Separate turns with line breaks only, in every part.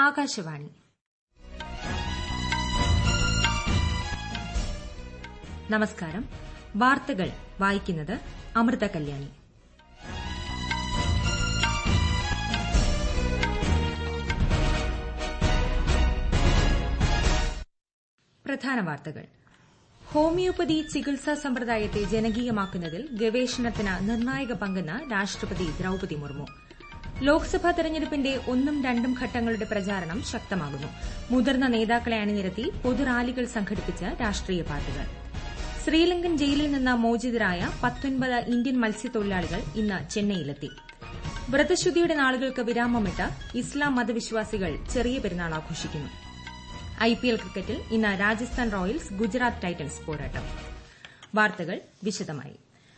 ആകാശവാണി. നമസ്കാരം. വാർത്തകൾ വായിക്കുന്നത് അമൃത കല്യാണി. പ്രധാന വാർത്തകൾ. ഹോമിയോപ്പതി ചികിത്സാ സമ്പ്രദായത്തെ ജനകീയമാക്കുന്നതിൽ ഗവേഷണത്തിന് നിർണായക പങ്കെന്ന് രാഷ്ട്രപതി ദ്രൌപദി മുർമു. ലോക്സഭാ തെരഞ്ഞെടുപ്പിന്റെ 1ഉം 2ഉം ഘട്ടങ്ങളുടെ പ്രചാരണം ശക്തമാകുന്നു. മുതിർന്ന നേതാക്കളെ അണിനിരത്തി പൊതുറാലികൾ സംഘടിപ്പിച്ച് രാഷ്ട്രീയ പാർട്ടികൾ. ശ്രീലങ്കൻ ജയിലിൽ നിന്ന് മോചിതരായ 19 ഇന്ത്യൻ മത്സ്യത്തൊഴിലാളികൾ ഇന്ന് ചെന്നൈയിലെത്തി. വ്രതശുദ്ധിയുടെ നാളുകൾക്ക് വിരാമമിട്ട് ഇസ്ലാം മതവിശ്വാസികൾ ചെറിയ പെരുന്നാൾ ആഘോഷിക്കുന്നു. ഐപിഎൽ ക്രിക്കറ്റിൽ ഇന്ന് രാജസ്ഥാൻ റോയൽസ് ഗുജറാത്ത് ടൈറ്റൻസ് പോരാട്ടം. വാർത്തകൾ വിശദമായി.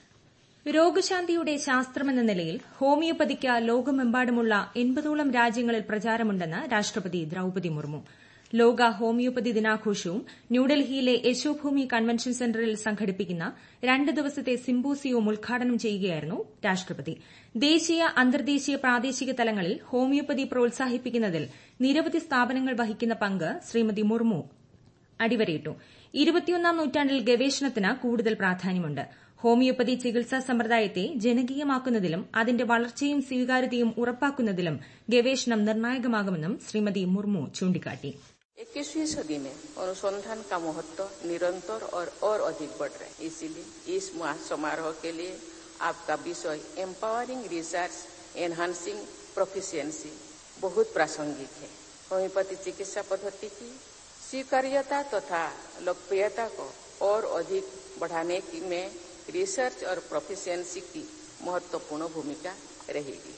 രോഗശാന്തിയുടെ ശാസ്ത്രമെന്ന നിലയിൽ ഹോമിയോപ്പതിക്ക് ലോകമെമ്പാടുമുള്ള 80ഓളം രാജ്യങ്ങളിൽ പ്രചാരമുണ്ടെന്ന് രാഷ്ട്രപതി ദ്രൌപദി മുർമു. ലോക ഹോമിയോപ്പതി ദിനാഘോഷവും ന്യൂഡൽഹിയിലെ യശോഭൂമി കൺവെൻഷൻ സെന്ററിൽ സംഘടിപ്പിക്കുന്ന 2 ദിവസത്തെ സിംപോസിയവും ഉദ്ഘാടനം ചെയ്യുകയായിരുന്നു രാഷ്ട്രപതി. ദേശീയ, അന്തർദേശീയ, പ്രാദേശിക തലങ്ങളിൽ ഹോമിയോപ്പതി പ്രോത്സാഹിപ്പിക്കുന്നതിൽ നിരവധി സ്ഥാപനങ്ങൾ വഹിക്കുന്ന പങ്ക് ശ്രീമതി മുർമു അടിവരയിട്ടു. 21ാം നൂറ്റാണ്ടിൽ ഗവേഷണത്തിന് കൂടുതൽ പ്രാധാന്യമുണ്ട്. ഹോമിയോപ്പതി ചികിത്സാ സമ്പ്രദായത്തെ ജനകീയമാക്കുന്നതിലും അതിന്റെ വളർച്ചയും സ്വീകാര്യതയും ഉറപ്പാക്കുന്നതിലും ഗവേഷണം നിർണായകമാകുമെന്നും ശ്രീമതി മുർമു ചൂണ്ടിക്കാട്ടി.
21वीं सदी में अनुसंधान का महत्व निरंतर और अधिक बढ़ रहा है. इसलिए इस समारोह के लिए आपका विषय एम्पावरिंग रिसर्च एनहांसिंग प्रोफिशिएंसी बहुत प्रासंगिक है. होम्योपैथी चिकित्सा पद्धति की स्वीकार्यता तथा लोकप्रियता को और अधिक बढ़ाने में रिसर्च और प्रोफिशिएंसी की महत्वपूर्ण भूमिका रहेगी.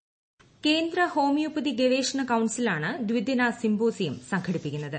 കേന്ദ്ര ഹോമിയോപ്പതി ഗവേഷണ കൌൺസിലാണ് ദ്വിദിന സിംപോസിയം സംഘടിപ്പിക്കുന്നത്.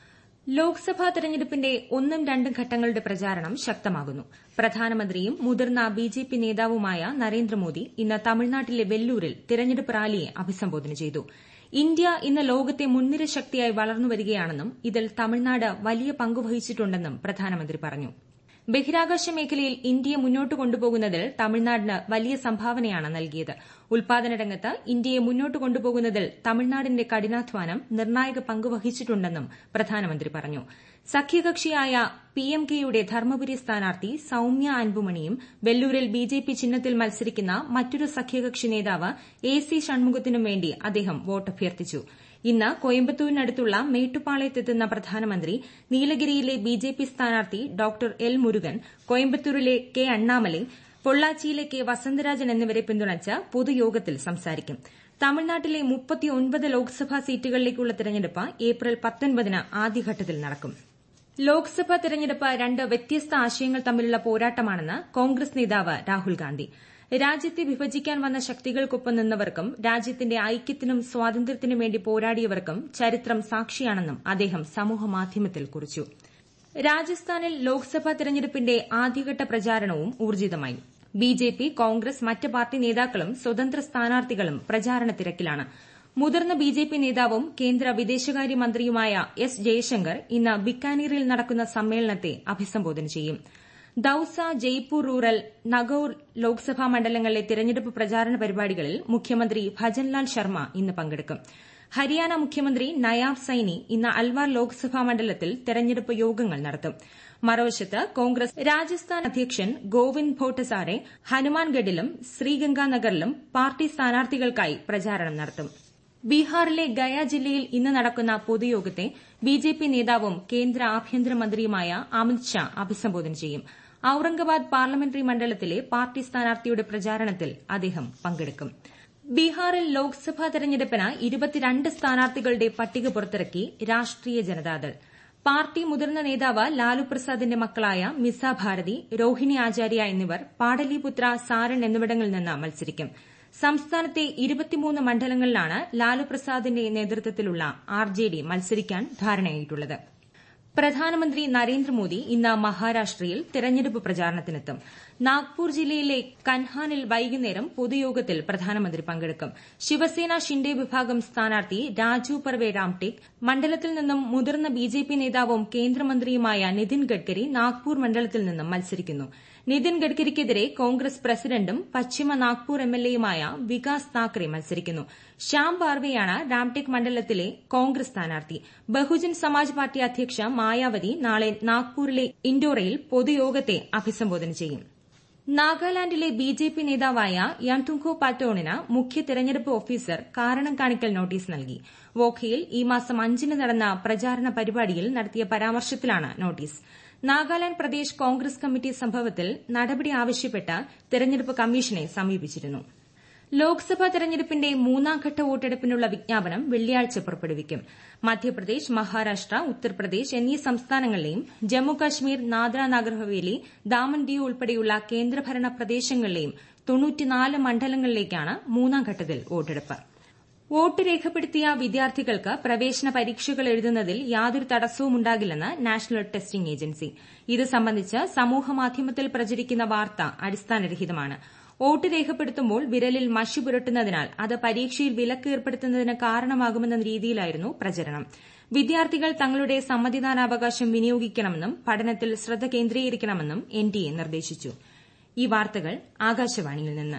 ലോക്സഭാ തെരഞ്ഞെടുപ്പിന്റെ 1ഉം 2ഉം ഘട്ടങ്ങളുടെ പ്രചാരണം ശക്തമാകുന്നു. പ്രധാനമന്ത്രിയും മുതിർന്ന ബിജെപി നേതാവുമായ നരേന്ദ്രമോദി ഇന്ന് തമിഴ്നാട്ടിലെ വെല്ലൂരിൽ തെരഞ്ഞെടുപ്പ് റാലിയെ അഭിസംബോധന ചെയ്തു. ഇന്ത്യ ഇന്ന് ലോകത്തെ മുൻനിര ശക്തിയായി വളർന്നുവരികയാണെന്നും ഇതിൽ തമിഴ്നാട് വലിയ പങ്കുവഹിച്ചിട്ടുണ്ടെന്നും പ്രധാനമന്ത്രി പറഞ്ഞു. ബഹിരാകാശ മേഖലയിൽ ഇന്ത്യയെ മുന്നോട്ട് കൊണ്ടുപോകുന്നതിൽ തമിഴ്നാടിന് വലിയ സംഭാവനയാണ് നൽകിയത്. ഉൽപാദന രംഗത്ത് ഇന്ത്യയെ മുന്നോട്ട് കൊണ്ടുപോകുന്നതിൽ തമിഴ്നാടിന്റെ കഠിനാധ്വാനം നിർണായക പങ്കുവഹിച്ചിട്ടുണ്ടെന്നും പ്രധാനമന്ത്രി പറഞ്ഞു. സഖ്യകക്ഷിയായ പിഎംകെയുടെ ധർമ്മപുരി സ്ഥാനാർത്ഥി സൌമ്യ അൻപുമണിയും വെല്ലൂരിൽ ബിജെപി ചിഹ്നത്തിൽ മത്സരിക്കുന്ന മറ്റൊരു സഖ്യകക്ഷി നേതാവ് എസി ഷൺമുഖത്തിനും വേണ്ടി അദ്ദേഹം വോട്ടഭ്യർത്ഥിച്ചു. ഇന്ന് കോയമ്പത്തൂരിനടുത്തുള്ള മേട്ടുപ്പാളയത്തെത്തുന്ന പ്രധാനമന്ത്രി നീലഗിരിയിലെ ബിജെപി സ്ഥാനാർത്ഥി ഡോക്ടർ എൽ മുരുകൻ, കോയമ്പത്തൂരിലെ കെ അണ്ണാമലൈ, പൊള്ളാച്ചിയിലെ കെ വസന്തരാജൻ എന്നിവരെ പിന്തുണച്ച് പൊതുയോഗത്തിൽ സംസാരിക്കും. തമിഴ്നാട്ടിലെ 39 ലോക്സഭാ സീറ്റുകളിലേക്കുള്ള തെരഞ്ഞെടുപ്പ് ഏപ്രിൽ 19 ആദ്യഘട്ടത്തിൽ നടക്കും. ലോക്സഭാ തെരഞ്ഞെടുപ്പ് 2 വ്യത്യസ്ത ആശയങ്ങൾ തമ്മിലുള്ള പോരാട്ടമാണെന്ന് കോൺഗ്രസ് നേതാവ് രാഹുൽ ഗാന്ധി. രാജ്യത്തെ വിഭജിക്കാൻ വന്ന ശക്തികൾക്കൊപ്പം നിന്നവർക്കും രാജ്യത്തിന്റെ ഐക്യത്തിനും സ്വാതന്ത്ര്യത്തിനും വേണ്ടി പോരാടിയവർക്കും ചരിത്രം സാക്ഷിയാണെന്നും അദ്ദേഹം സമൂഹമാധ്യമത്തിൽ കുറിച്ചു. രാജസ്ഥാനിൽ ലോക്സഭാ തെരഞ്ഞെടുപ്പിന്റെ ആദ്യഘട്ട പ്രചാരണവും ഊർജിതമായി. ബിജെപി, കോൺഗ്രസ്, മറ്റ് പാർട്ടി നേതാക്കളും സ്വതന്ത്ര സ്ഥാനാർത്ഥികളും പ്രചാരണ തിരക്കിലാണ്. മുതിർന്ന ബിജെപി നേതാവും കേന്ദ്ര വിദേശകാര്യമന്ത്രിയുമായ എസ് ജയശങ്കർ ഇന്ന് ബിക്കാനീറിൽ നടക്കുന്ന സമ്മേളനത്തെ അഭിസംബോധന ചെയ്യും. ദൌസ, ജയ്പൂർ റൂറൽ, നഗൌർ ലോക്സഭാ മണ്ഡലങ്ങളിലെ തെരഞ്ഞെടുപ്പ് പ്രചാരണ പരിപാടികളിൽ മുഖ്യമന്ത്രി ഭജൻലാൽ ശർമ്മ ഇന്ന് പങ്കെടുക്കും. ഹരിയാന മുഖ്യമന്ത്രി നയാബ് സൈനി ഇന്ന് അൽവാർ ലോക്സഭാ മണ്ഡലത്തിൽ തെരഞ്ഞെടുപ്പ് യോഗങ്ങൾ നടത്തും. മറുവശത്ത് കോൺഗ്രസ് രാജസ്ഥാൻ അധ്യക്ഷൻ ഗോവിന്ദ് ഭോട്ടസാരെ ഹനുമാൻഗഡിലും ശ്രീഗംഗാനഗറിലും പാർട്ടി സ്ഥാനാർത്ഥികൾക്കായി പ്രചാരണം നടത്തും. ബീഹാറിലെ ഗയ ജില്ലയിൽ ഇന്ന് നടക്കുന്ന പൊതുയോഗത്തെ ബിജെപി നേതാവും കേന്ദ്ര ആഭ്യന്തരമന്ത്രിയുമായ അമിത് ഷാ അഭിസംബോധന ചെയ്യും. ഔറംഗാബാദ് പാർലമെന്ററി മണ്ഡലത്തിലെ പാർട്ടി സ്ഥാനാർത്ഥിയുടെ പ്രചാരണത്തിൽ അദ്ദേഹം പങ്കെടുക്കും. ബീഹാറിൽ ലോക്സഭാ തെരഞ്ഞെടുപ്പിന് 22 സ്ഥാനാർത്ഥികളുടെ പട്ടിക പുറത്തിറക്കി രാഷ്ട്രീയ ജനതാദൾ. പാർട്ടി മുതിർന്ന നേതാവ് ലാലു പ്രസാദിന്റെ മക്കളായ മിസ ഭാരതി, രോഹിണി ആചാര്യ എന്നിവർ പാടലിപുത്ര, സാരൺ എന്നിവിടങ്ങളിൽ നിന്ന് മത്സരിക്കും. സംസ്ഥാനത്തെ 23 മണ്ഡലങ്ങളിലാണ് ലാലു പ്രസാദിന്റെ നേതൃത്വത്തിലുള്ള ആർജെഡി മത്സരിക്കാൻ ധാരണയായിട്ടുള്ളത്. പ്രധാനമന്ത്രി നരേന്ദ്രമോദി ഇന്ന് മഹാരാഷ്ട്രയിൽ തെരഞ്ഞെടുപ്പ് പ്രചാരണത്തിനെത്തും. നാഗ്പൂർ ജില്ലയിലെ കൻഹാനിൽ വൈകുന്നേരം പൊതുയോഗത്തിൽ പ്രധാനമന്ത്രി പങ്കെടുക്കും. ശിവസേന ഷിൻഡെ വിഭാഗം സ്ഥാനാർത്ഥി രാജു പർവെ രാംടെക്, മണ്ഡലത്തിൽ നിന്നും മുതിർന്ന ബിജെപി നേതാവും കേന്ദ്രമന്ത്രിയുമായ നിതിൻ ഗഡ്കരി നാഗ്പൂർ മണ്ഡലത്തിൽ നിന്നും മത്സരിക്കുന്നു. നിതിൻ ഗഡ്കരിക്കെതിരെ കോൺഗ്രസ് പ്രസിഡന്റും പശ്ചിമ നാഗ്പൂർ എംഎൽഎയുമായ വികാസ് താക്കറെ മത്സരിക്കുന്നു. ശ്യാം പാർവെയാണ് രാംടെക് മണ്ഡലത്തിലെ കോൺഗ്രസ് സ്ഥാനാർത്ഥി. ബഹുജൻ സമാജ് പാർട്ടി അധ്യക്ഷ മായാവതി നാളെ നാഗ്പൂരിലെ ഇൻഡോറയിൽ പൊതുയോഗത്തെ അഭിസംബോധന ചെയ്യും. നാഗാലാൻഡിലെ ബിജെപി നേതാവായ യംതുംഖോ പാറ്റോണിന് മുഖ്യ തെരഞ്ഞെടുപ്പ് ഓഫീസർ കാരണം കാണിക്കൽ നോട്ടീസ് നൽകി. വോഖയിൽ ഈ മാസം 5-ന് നടന്ന പ്രചാരണ പരിപാടിയിൽ നടത്തിയ പരാമർശത്തിലാണ് നോട്ടീസ്. നാഗാലാന്റ് പ്രദേശ് കോൺഗ്രസ് കമ്മിറ്റി സംഭവത്തിൽ നടപടി ആവശ്യപ്പെട്ട് തെരഞ്ഞെടുപ്പ് കമ്മീഷനെ സമീപിച്ചിരുന്നു. ലോക്സഭാ തെരഞ്ഞെടുപ്പിന്റെ 3ാംഘട്ട വോട്ടെടുപ്പിനുള്ള വിജ്ഞാപനം വെള്ളിയാഴ്ച പുറപ്പെടുവിക്കും. മധ്യപ്രദേശ്, മഹാരാഷ്ട്ര, ഉത്തർപ്രദേശ് എന്നീ സംസ്ഥാനങ്ങളിലെയും ജമ്മുകാശ്മീർ, ദാദ്ര നാഗർ ഹവേലി, ദാമൻ ദിയു ഉൾപ്പെടെയുള്ള കേന്ദ്രഭരണ പ്രദേശങ്ങളിലെയും 94 മണ്ഡലങ്ങളിലേക്കാണ് 3ാം ഘട്ടത്തിൽ വോട്ടെടുപ്പ്. വോട്ട് രേഖപ്പെടുത്തിയ വിദ്യാർത്ഥികൾക്ക് പ്രവേശന പരീക്ഷകൾ എഴുതുന്നതിൽ യാതൊരു തടസ്സവും ഉണ്ടാകില്ലെന്ന് നാഷണൽ ടെസ്റ്റിംഗ് ഏജൻസി. ഇത് സംബന്ധിച്ച് സമൂഹമാധ്യമത്തിൽ പ്രചരിക്കുന്ന വാർത്ത അടിസ്ഥാനരഹിതമാണ്. വോട്ട് രേഖപ്പെടുത്തുമ്പോൾ വിരലിൽ മഷി പുരട്ടുന്നതിനാൽ അത് പരീക്ഷയിൽ വിലക്ക് ഏർപ്പെടുത്തുന്നതിന് കാരണമാകുമെന്ന രീതിയിലായിരുന്നു പ്രചരണം. വിദ്യാർത്ഥികൾ തങ്ങളുടെ സമ്മതിദാനാവകാശം വിനിയോഗിക്കണമെന്നും പഠനത്തിൽ ശ്രദ്ധ കേന്ദ്രീകരിക്കണമെന്നും എൻഡിഎ നിർദ്ദേശിച്ചു. ഈ വാർത്തകൾ ആകാശവാണിയിൽ നിന്ന്.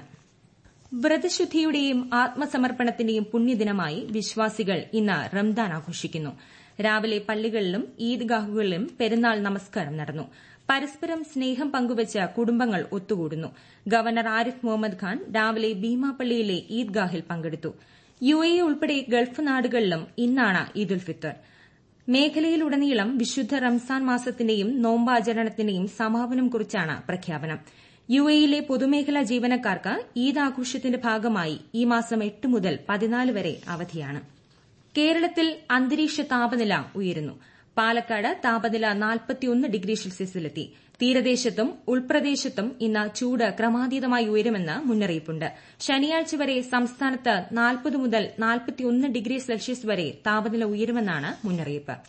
വ്രതശുദ്ധിയുടെയും ആത്മസമർപ്പണത്തിന്റെയും പുണ്യദിനമായി വിശ്വാസികൾ ഇന്ന് റംദാൻ ആഘോഷിക്കുന്നു. രാവിലെ പള്ളികളിലും ഈദ്ഗാഹുകളിലും പെരുന്നാൾ നമസ്കാരം നടന്നു. പരസ്പരം സ്നേഹം പങ്കുവച്ച് കുടുംബങ്ങൾ ഒത്തുകൂടുന്നു. ഗവർണർ ആരിഫ് മുഹമ്മദ് ഖാൻ രാവിലെ ഭീമാപള്ളിയിലെ ഈദ്ഗാഹിൽ പങ്കെടുത്തു. യുഎഇ ഉൾപ്പെടെ ഗൾഫ് നാടുകളിലും ഇന്നാണ് ഈദുൽ ഫിത്തർ. മേഖലയിലുടനീളം വിശുദ്ധ റംസാൻ മാസത്തിന്റെയും നോമ്പാചരണത്തിന്റെയും സമാപനം കുറിച്ചാണ് പ്രഖ്യാപനം. യുഎഇയിലെ പൊതുമേഖലാ ജീവനക്കാർക്ക് ഈദ് ആഘോഷത്തിന്റെ ഭാഗമായി ഈ മാസം 8 മുതൽ 14 വരെ അവധിയാണ്. കേരളത്തിൽ അന്തരീക്ഷ താപനില ഉയരുന്നു. പാലക്കാട് താപനില 41 ഡിഗ്രി സെൽഷ്യസിലെത്തി. തീരദേശത്തും ഉൾപ്രദേശത്തും ഇന്ന് ചൂട് ക്രമാതീതമായി ഉയരുമെന്ന് മുന്നറിയിപ്പുണ്ട്. ശനിയാഴ്ച വരെ സംസ്ഥാനത്ത് 40 മുതൽ 41 ഡിഗ്രി സെൽഷ്യസ് വരെ താപനില ഉയരുമെന്നാണ് മുന്നറിയിപ്പ്.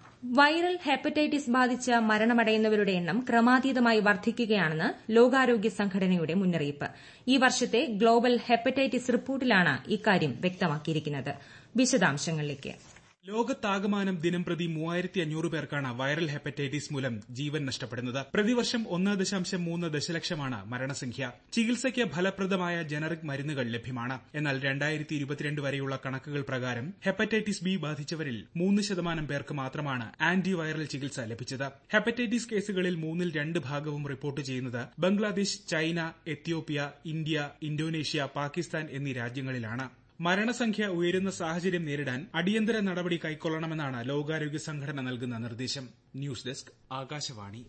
വൈറൽ ഹെപ്പറ്റൈറ്റിസ് ബാധിച്ച് മരണമടയുന്നവരുടെ എണ്ണം ക്രമാതീതമായി വർദ്ധിക്കുകയാണെന്ന് ലോകാരോഗ്യ സംഘടനയുടെ മുന്നറിയിപ്പ്. ഈ വർഷത്തെ ഗ്ലോബൽ ഹെപ്പറ്റൈറ്റിസ് റിപ്പോർട്ടിലാണ് ഇക്കാര്യം വ്യക്തമാക്കിയിരിക്കുന്നത്. വിശദാംശങ്ങളിലേക്ക്.
ലോകത്താകമാനം ദിനംപ്രതി 3500 പേർക്കാണ് വൈറൽ ഹെപ്പറ്റൈറ്റിസ് മൂലം ജീവൻ നഷ്ടപ്പെടുന്നത്. പ്രതിവർഷം 1.3 ദശലക്ഷമാണ് മരണസംഖ്യ. ചികിത്സയ്ക്ക് ഫലപ്രദമായ ജനറിക് മരുന്നുകൾ ലഭ്യമാണ്. എന്നാൽ 2022 വരെയുള്ള കണക്കുകൾ പ്രകാരം ഹെപ്പറ്റൈറ്റിസ് ബി ബാധിച്ചവരിൽ 3% പേർക്ക് മാത്രമാണ് ആന്റിവൈറൽ ചികിത്സ ലഭിച്ചത്. ഹെപ്പറ്റൈറ്റിസ് കേസുകളിൽ 2/3 ഭാഗവും റിപ്പോർട്ട് ചെയ്യുന്നത് Bangladesh, China, Ethiopia, India, Indonesia, Pakistan എന്നീ രാജ്യങ്ങളിലാണ്. മരണസംഖ്യ ഉയരുന്ന സാഹചര്യം നേരിടാൻ അടിയന്തര നടപടി കൈക്കൊള്ളണമെന്നാണ് ലോകാരോഗ്യ സംഘടന നൽകുന്ന നിർദ്ദേശം. News desk, Akashvani.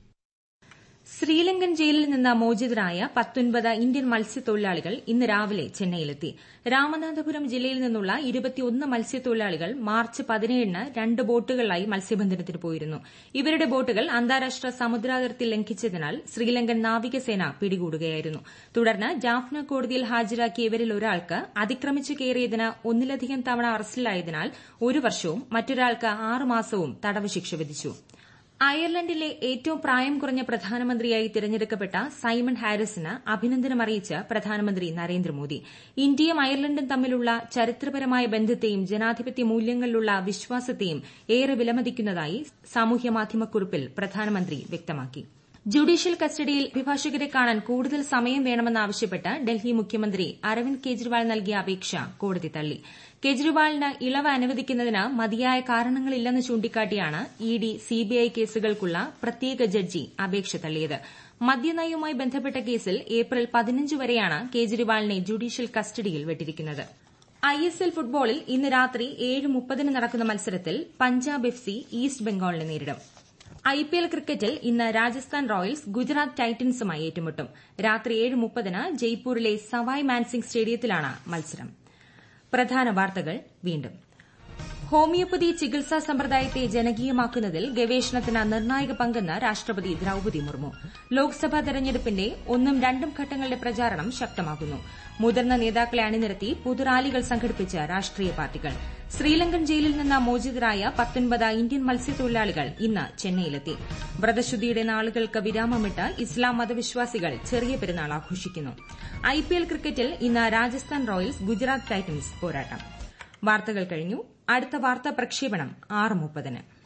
ശ്രീലങ്കൻ ജയിലിൽ നിന്ന് മോചിതരായ 19 ഇന്ത്യൻ മത്സ്യത്തൊഴിലാളികൾ ഇന്ന് രാവിലെ ചെന്നൈയിലെത്തി. രാമനാഥപുരം ജില്ലയിൽ നിന്നുള്ള 21 മത്സ്യത്തൊഴിലാളികൾ മാർച്ച് 17-ന് 2 ബോട്ടുകളിലായി മത്സ്യബന്ധനത്തിന് പോയിരുന്നു. ഇവരുടെ ബോട്ടുകൾ അന്താരാഷ്ട്ര സമുദ്രാതിർത്തി ലംഘിച്ചതിനാൽ ശ്രീലങ്കൻ നാവികസേന പിടികൂടുകയായിരുന്നു. തുടർന്ന് ജാഫ്ന കോടതിയിൽ ഹാജരാക്കിയ ഇവരിൽ ഒരാൾക്ക് അതിക്രമിച്ചു കയറിയതിന് 1-ലധികം തവണ അറസ്റ്റിലായതിനാൽ 1 വർഷവും മറ്റൊരാൾക്ക് 6 മാസവും തടവ് ശിക്ഷ വിധിച്ചു. അയർലൻഡിലെ ഏറ്റവും പ്രായം കുറഞ്ഞ പ്രധാനമന്ത്രിയായി തിരഞ്ഞെടുക്കപ്പെട്ട സൈമൺ ഹാരിസിന് അഭിനന്ദനമറിയിച്ച് പ്രധാനമന്ത്രി നരേന്ദ്രമോദി. ഇന്ത്യയും അയർലൻഡും തമ്മിലുള്ള ചരിത്രപരമായ ബന്ധത്തെയും ജനാധിപത്യ മൂല്യങ്ങളിലുള്ള വിശ്വാസത്തെയും ഏറെ വിലമതിക്കുന്നതായി സാമൂഹ്യമാധ്യമക്കുറിപ്പിൽ പ്രധാനമന്ത്രി വ്യക്തമാക്കി. ജുഡീഷ്യൽ കസ്റ്റഡിയിൽ അഭിഭാഷകരെ കാണാൻ കൂടുതൽ സമയം വേണമെന്നാവശ്യപ്പെട്ട് ഡൽഹി മുഖ്യമന്ത്രി അരവിന്ദ് കെജ്രിവാൾ നൽകിയ അപേക്ഷ കോടതി തള്ളി. കെജ്രിവാളിന് ഇളവ് അനുവദിക്കുന്നതിന് മതിയായ കാരണങ്ങളില്ലെന്ന് ചൂണ്ടിക്കാട്ടിയാണ് ഇഡി, സിബിഐ കേസുകൾക്കുള്ള പ്രത്യേക ജഡ്ജി അപേക്ഷ തള്ളിയത്. മദ്യനയവുമായി ബന്ധപ്പെട്ട കേസിൽ ഏപ്രിൽ 15 വരെയാണ് കേജ്രിവാളിനെ ജുഡീഷ്യൽ കസ്റ്റഡിയിൽ വിട്ടിരിക്കുന്നത്. ഐഎസ്എൽ ഫുട്ബോളിൽ ഇന്ന് രാത്രി 7:30-ന് നടക്കുന്ന മത്സരത്തിൽ പഞ്ചാബ് എഫ്സി ഈസ്റ്റ് ബംഗാളിനെ നേരിടും. ഐപിഎൽ ക്രിക്കറ്റിൽ ഇന്ന് രാജസ്ഥാൻ റോയൽസ് ഗുജറാത്ത് ടൈറ്റൻസുമായി ഏറ്റുമുട്ടും. രാത്രി 7:30-ന് ജയ്പൂരിലെ സവായ് മാൻസിംഗ് സ്റ്റേഡിയത്തിലാണ് മത്സരം. പ്രധാന വാർത്തകൾ വീണ്ടും. ഹോമിയോപ്പതി ചികിത്സാ സമ്പ്രദായത്തെ ജനകീയമാക്കുന്നതിൽ ഗവേഷണത്തിന് നിർണായക പങ്കെന്ന് രാഷ്ട്രപതി ദ്രൌപദി മുർമു. ലോക്സഭാ തെരഞ്ഞെടുപ്പിന്റെ 1ഉം 2ഉം ഘട്ടങ്ങളുടെ പ്രചാരണം ശക്തമാകുന്നു. മുതിർന്ന നേതാക്കളെ അണിനിരത്തി പൊതുറാലികൾ സംഘടിപ്പിച്ച് രാഷ്ട്രീയ പാർട്ടികൾ. ശ്രീലങ്കൻ ജയിലിൽ നിന്ന് മോചിതരായ 19 ഇന്ത്യൻ മത്സ്യത്തൊഴിലാളികൾ ഇന്ന് ചെന്നൈയിലെത്തി. വ്രതശുദ്ധിയുടെ നാളുകൾക്ക് വിരാമമിട്ട് ഇസ്ലാം മതവിശ്വാസികൾ ചെറിയ പെരുന്നാൾ ആഘോഷിക്കുന്നു. ഐപിഎൽ ക്രിക്കറ്റിൽ ഇന്ന് രാജസ്ഥാൻ റോയൽസ് ഗുജറാത്ത് ടൈറ്റൻസ് പോരാട്ടം. വാർത്തകൾ കഴിഞ്ഞു. അടുത്ത വാർത്താ പ്രക്ഷേപണം 6:30-ന്.